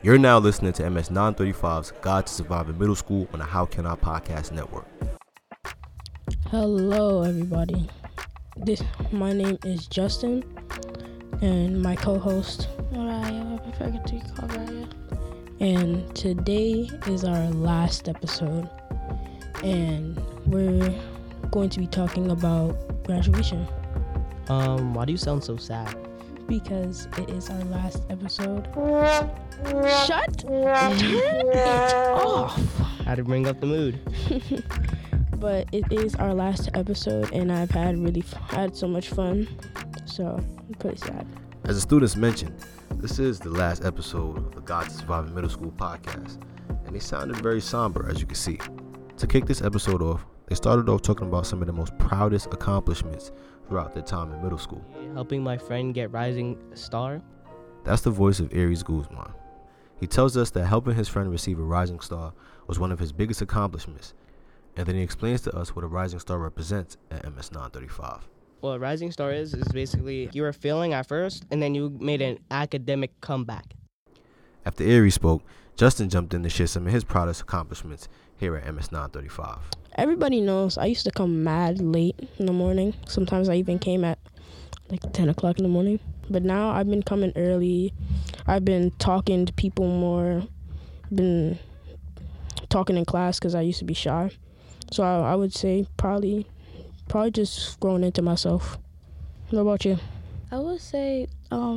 You're now listening to MS 935's Guide to Surviving Middle School on the How Can I Podcast Network. Hello, everybody. My name is Justin, and my co-host, Mariah. I prefer to be called Mariah. And today is our last episode, and we're going to be talking about graduation. Why do you sound so sad? Because it is our last episode. Turn it off. How to bring up the mood. But it is our last episode, and I've had so much fun, so I'm pretty sad. As the students mentioned, this is the last episode of the Guide to Surviving Middle School podcast, and they sounded very somber, as you can see. To kick this episode off, they started off talking about some of the most proudest accomplishments throughout their time in middle school. Helping my friend get Rising Star. That's the voice of Aries Guzman. He tells us that helping his friend receive a Rising Star was one of his biggest accomplishments, and then he explains to us what a Rising Star represents at MS 935. What a Rising Star is basically you were failing at first, and then you made an academic comeback. After Aries spoke, Justin jumped in to share some of his proudest accomplishments here at MS 935. Everybody knows I used to come mad late in the morning. Sometimes I even came at like 10 o'clock in the morning. But now I've been coming early. I've been talking to people more. Been talking in class because I used to be shy. So I would say probably just growing into myself. What about you? I would say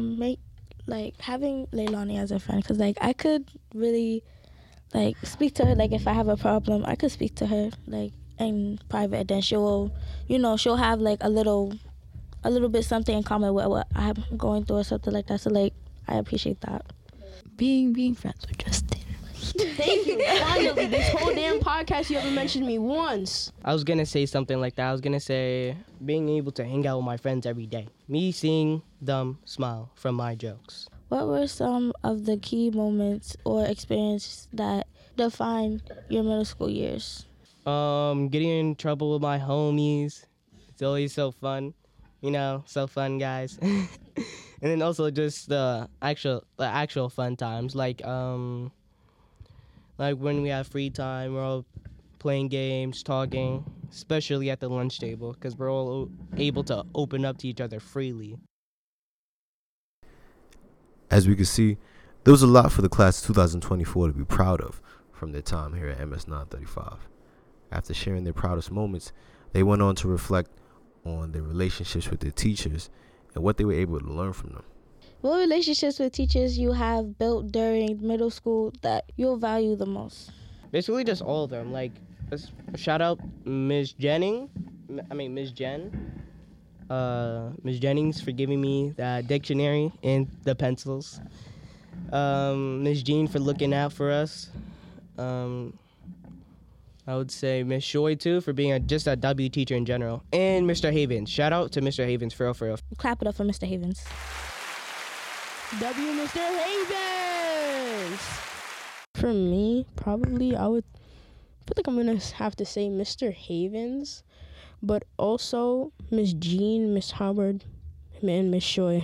having Leilani as a friend, because I could really speak to her. If I have a problem, I could speak to her in private, and then she'll have a little bit something in common with what I'm going through or something like that. So I appreciate that. Being friends with Justin. Thank you. Finally, this whole damn podcast you haven't mentioned me once. I was gonna say something like that. I was gonna say being able to hang out with my friends every day. Me seeing them smile from my jokes. What were some of the key moments or experiences that defined your middle school years? Getting in trouble with my homies. It's always so fun. So fun, guys. And then also just the actual fun times, like when we have free time, we're all playing games, talking, especially at the lunch table, because we're all able to open up to each other freely. As we can see, there was a lot for the class of 2024 to be proud of from their time here at MS 935. After sharing their proudest moments, they went on to reflect on their relationships with their teachers and what they were able to learn from them. What relationships with teachers you have built during middle school that you'll value the most? Basically just all of them. Shout out Ms. Jen. Ms. Jennings for giving me the dictionary and the pencils. Ms. Jean for looking out for us. I would say Ms. Shoy too for being just a W teacher in general. And Mr. Havens. Shout out to Mr. Havens for real. Clap it up for Mr. Havens. W Mr. Havens! For me, probably I feel like I'm going to have to say Mr. Havens, but also Miss Jean, Miss Howard, and Miss Shoy.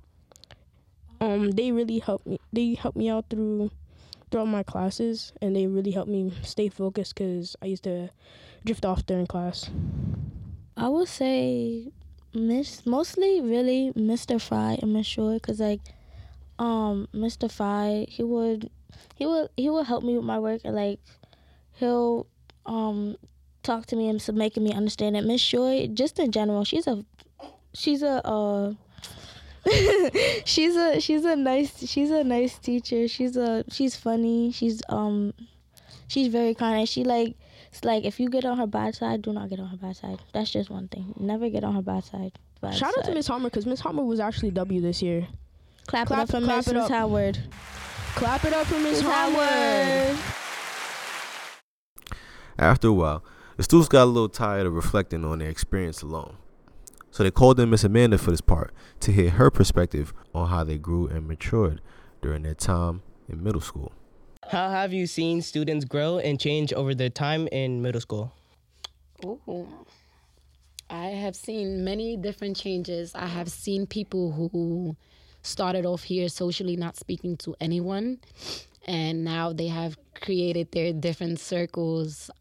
They really helped me. They helped me out throughout my classes, and they really helped me stay focused because I used to drift off during class. I would say mostly really Mr. Fry and Miss Shoy, because Mr. Fry, he would help me with my work, and he'll talk to me and making me understand it. Miss Shoy, just in general, she's a she's a nice teacher. She's funny. She's very kind, and it's if you get on her bad side, do not get on her bad side. That's just one thing. Never get on her bad side. Shout out to Miss Homer, because Miss Homer was actually W this year. Clap it up for Miss Howard. Clap it up for Miss Howard. After a while, the students got a little tired of reflecting on their experience alone. So they called in Miss Amanda for this part to hear her perspective on how they grew and matured during their time in middle school. How have you seen students grow and change over their time in middle school? Ooh. I have seen many different changes. I have seen people who started off here socially not speaking to anyone, and now they have created their different circles.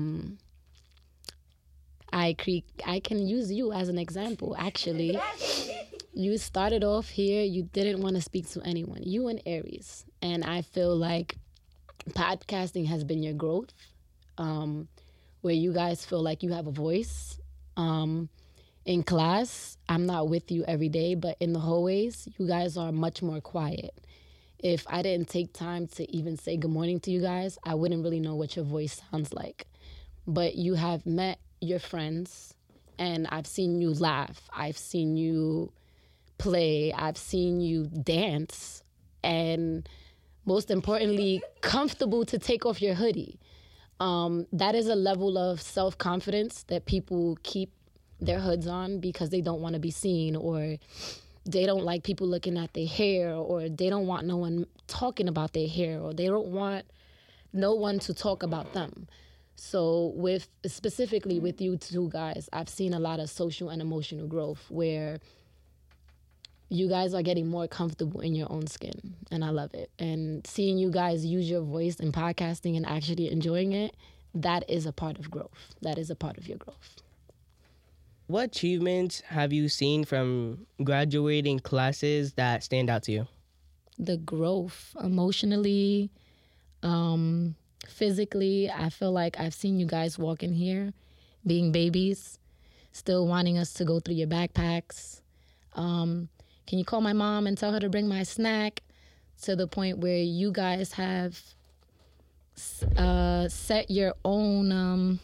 I can use you as an example, actually. You started off here, you didn't want to speak to anyone, you and Aries. And I feel like podcasting has been your growth, where you guys feel like you have a voice. In class, I'm not with you every day, but in the hallways, you guys are much more quiet. If I didn't take time to even say good morning to you guys, I wouldn't really know what your voice sounds like. But you have met your friends, and I've seen you laugh. I've seen you play. I've seen you dance. And most importantly, comfortable to take off your hoodie. That is a level of self-confidence that people keep their hoods on because they don't want to be seen, or they don't like people looking at their hair, or they don't want no one talking about their hair, or they don't want no one to talk about them. So specifically with you two guys, I've seen a lot of social and emotional growth where you guys are getting more comfortable in your own skin, and I love it. And seeing you guys use your voice in podcasting and actually enjoying it, that is a part of growth. That is a part of your growth. What achievements have you seen from graduating classes that stand out to you? The growth emotionally, physically. I feel like I've seen you guys walk in here being babies, still wanting us to go through your backpacks. Can you call my mom and tell her to bring my snack? To the point where you guys have set your own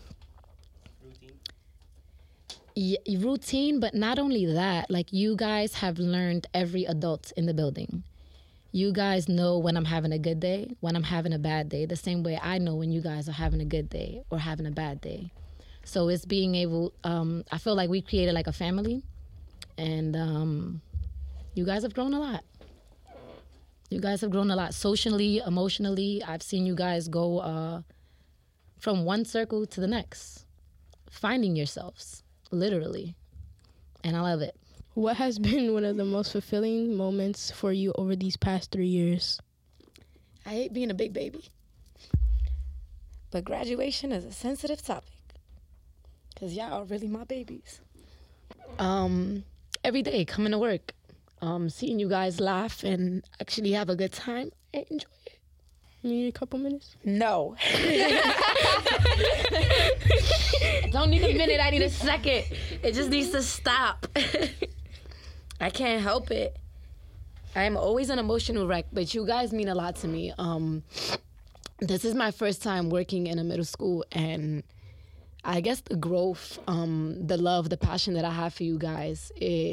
routine, but not only that, like you guys have learned every adult in the building. You guys know when I'm having a good day, when I'm having a bad day, the same way I know when you guys are having a good day or having a bad day. So it's being able, I feel like we created like a family, and you guys have grown a lot. You guys have grown a lot socially, emotionally. I've seen you guys go from one circle to the next, finding yourselves. Literally. And I love it. What has been one of the most fulfilling moments for you over these past 3 years? I hate being a big baby, but graduation is a sensitive topic because y'all are really my babies. Every day coming to work, seeing you guys laugh and actually have a good time, I enjoy it. You need a couple minutes? No. Don't need a minute, I need a second. It just needs to stop. I can't help it. I am always an emotional wreck, but you guys mean a lot to me. This is my first time working in a middle school, and I guess the growth, the love, the passion that I have for you guys,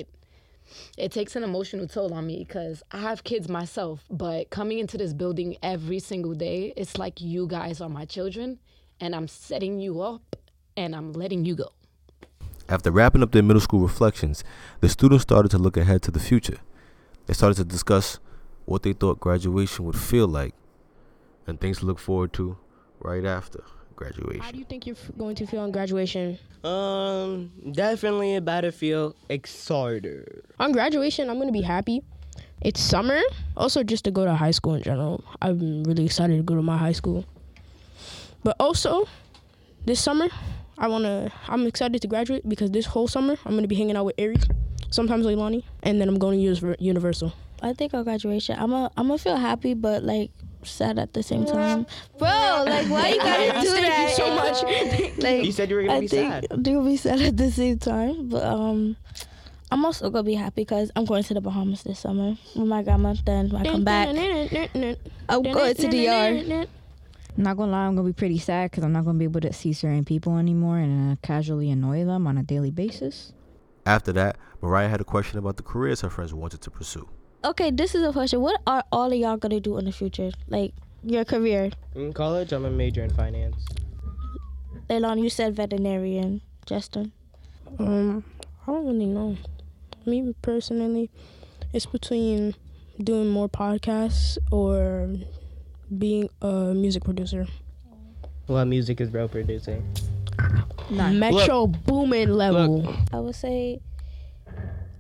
it takes an emotional toll on me because I have kids myself, but coming into this building every single day, it's like you guys are my children, and I'm setting you up, and I'm letting you go. After wrapping up their middle school reflections, the students started to look ahead to the future. They started to discuss what they thought graduation would feel like and things to look forward to right after graduation. How do you think you're going to feel on graduation? Definitely about to feel excited. On graduation, I'm going to be happy. It's summer. Also, just to go to high school in general. I'm really excited to go to my high school. But also, this summer, I'm excited to graduate because this whole summer, I'm going to be hanging out with Aries, sometimes Leilani, and then I'm going to Universal. I think on graduation, I'm gonna feel happy, but like sad at the same time. Bro, like why you gotta do that? Thank you so much. Like, You said you were gonna be sad. I think I'll be sad at the same time, but I'm also gonna be happy because I'm going to the Bahamas this summer with my grandma. Then when I come back, I'm going to DR. I'm not gonna lie, I'm gonna be pretty sad because I'm not gonna be able to see certain people anymore and casually annoy them on a daily basis. After that, Mariah had a question about the careers her friends wanted to pursue. Okay, this is a question. What are all of y'all gonna do in the future? Like your career? In college, I'm a major in finance. Leilani, you said veterinarian. Justin? I don't really know. Me personally, it's between doing more podcasts or being a music producer. What music is bro producing? Metro Boomin level. Look. I would say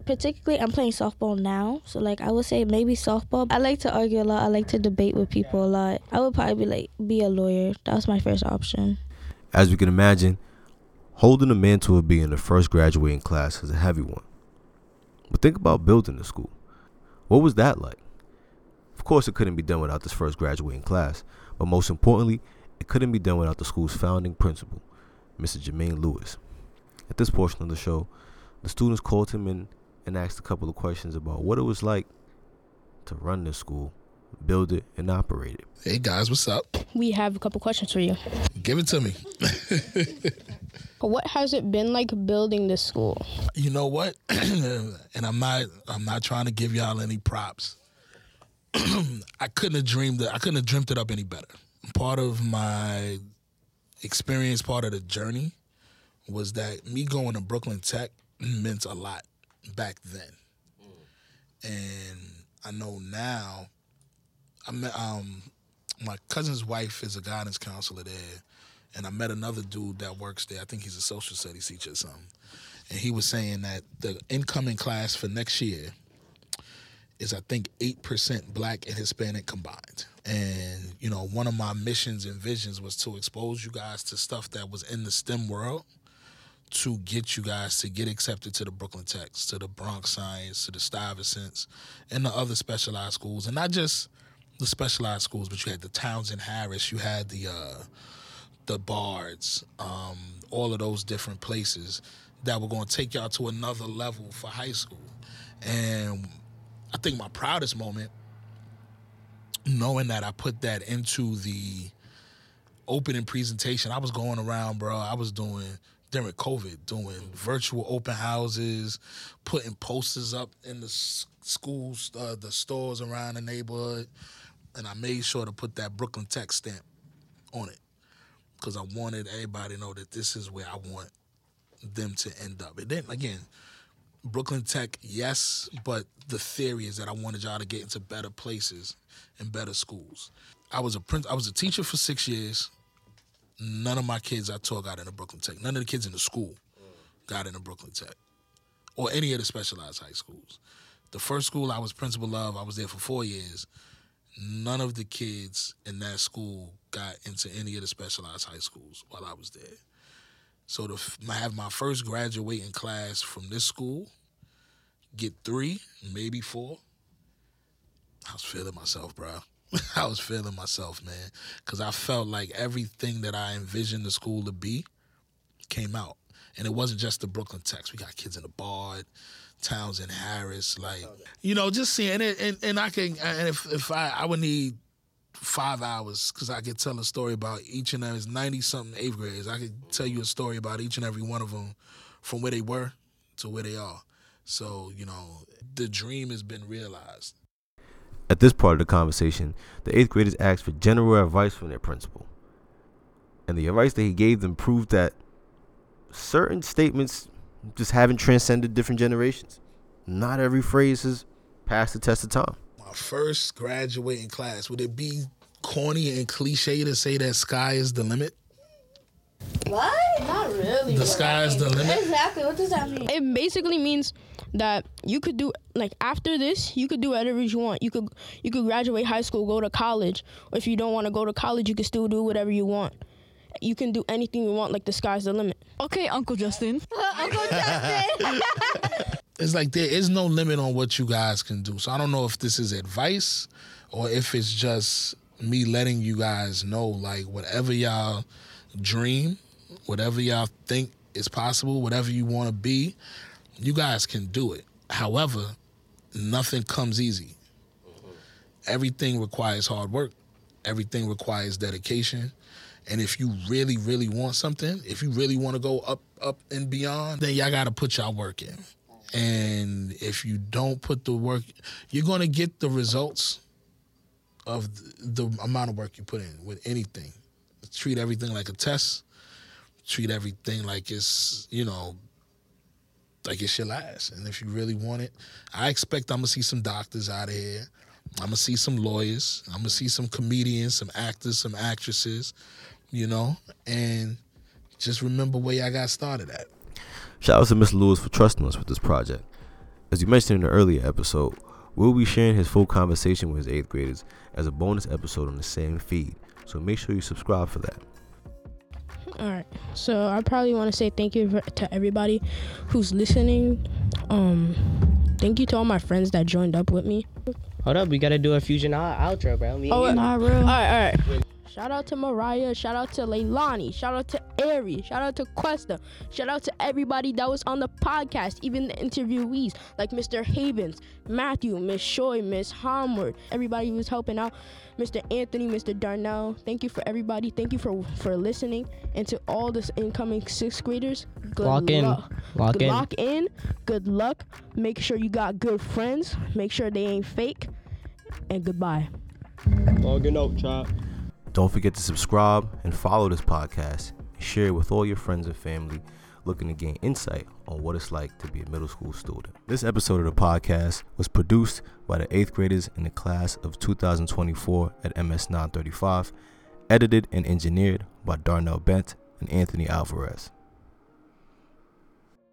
particularly I'm playing softball now, so like I would say maybe softball. I like to argue a lot. I like to debate with people a lot. I would probably be a lawyer. That was my first option. As we can imagine, holding the mantle of being the first graduating class is a heavy one. But think about building the school. What was that like? Of course, it couldn't be done without this first graduating class, but most importantly, it couldn't be done without the school's founding principal, Mr. Jermaine Lewis. At this portion of the show, the students called him in and asked a couple of questions about what it was like to run this school, build it, and operate it. Hey guys, what's up? We have a couple questions for you. Give it to me. What has it been like building this school? You know what? And I'm not trying to give y'all any props. I couldn't have dreamed it up any better. Part of my experience, part of the journey was that me going to Brooklyn Tech meant a lot back then. And I know now, my cousin's wife is a guidance counselor there, and I met another dude that works there. I think he's a social studies teacher or something. And he was saying that the incoming class for next year is, I think, 8% Black and Hispanic combined. And, you know, one of my missions and visions was to expose you guys to stuff that was in the STEM world to get you guys to get accepted to the Brooklyn Techs, to the Bronx Science, to the Stuyvesants, and the other specialized schools. And not just the specialized schools, but you had the Townsend Harris, you had the Bards, all of those different places that were going to take y'all to another level for high school. And I think my proudest moment, knowing that I put that into the opening presentation, I was going around, bro, I was doing, during COVID, doing virtual open houses, putting posters up in the schools, the stores around the neighborhood, and I made sure to put that Brooklyn Tech stamp on it because I wanted everybody to know that this is where I want them to end up. And then, again, Brooklyn Tech, yes, but the theory is that I wanted y'all to get into better places and better schools. I was a teacher for 6 years. None of my kids I taught got into Brooklyn Tech. None of the kids in the school got into Brooklyn Tech or any of the specialized high schools. The first school I was principal of, I was there for 4 years. None of the kids in that school got into any of the specialized high schools while I was there. So to have my first graduating class from this school, get 3, maybe 4, I was feeling myself, bro. I was feeling myself, man, because I felt like everything that I envisioned the school to be came out. And it wasn't just the Brooklyn Techs. We got kids in the Bard, Townsend Harris, like, you know, just seeing it. And I can, and if I would need 5 hours because I could tell a story about each and every 90-something 8th graders. I could tell you a story about each and every one of them from where they were to where they are. So, you know, the dream has been realized. At this part of the conversation, the 8th graders asked for general advice from their principal. And the advice that he gave them proved that certain statements just haven't transcended different generations. Not every phrase has passed the test of time. My first graduating class, would it be corny and cliche to say that sky is the limit? What? Not really. The sky is the limit? Exactly. What does that mean? It basically means that you could do, like, after this, you could do whatever you want. You could graduate high school, go to college. Or if you don't want to go to college, you can still do whatever you want. You can do anything you want, like the sky's the limit. Okay, Uncle Justin. Uncle Justin. It's like there is no limit on what you guys can do. So I don't know if this is advice or if it's just me letting you guys know, like, whatever y'all dream, whatever y'all think is possible, whatever you want to be, you guys can do it. However, nothing comes easy. Everything requires hard work. Everything requires dedication. And if you really, really want something, if you really want to go up and beyond, then y'all got to put y'all work in. And if you don't put the work, you're going to get the results of the amount of work you put in with anything. Treat everything like a test. Treat everything like it's, you know, like it's your last. And if you really want it, I expect I'm going to see some doctors out of here. I'm going to see some lawyers. I'm going to see some comedians, some actors, some actresses, you know, and just remember where y'all got started at. Shout out to Mr. Lewis for trusting us with this project. As we mentioned in the earlier episode, we'll be sharing his full conversation with his 8th graders as a bonus episode on the same feed, so make sure you subscribe for that. All right, so I probably want to say thank you to everybody who's listening. Thank you to all my friends that joined up with me. Hold up, we gotta do a fusion outro, bro. Not real. All right. Shout out to Mariah. Shout out to Leilani. Shout out to Ari. Shout out to Cuesta. Shout out to everybody that was on the podcast, even the interviewees like Mr. Havens, Matthew, Miss Shoy, Miss Homward, everybody who was helping out, Mr. Anthony, Mr. Darnell. Thank you for everybody. Thank you for listening. And to all the incoming 6th graders, good Lock in. luck. Lock in. Good luck. Make sure you got good friends. Make sure they ain't fake. And goodbye. Logging out, chat. Don't forget to subscribe and follow this podcast and share it with all your friends and family looking to gain insight on what it's like to be a middle school student. This episode of the podcast was produced by the 8th graders in the class of 2024 at MS 935, edited and engineered by Darnell Bent and Anthony Alvarez.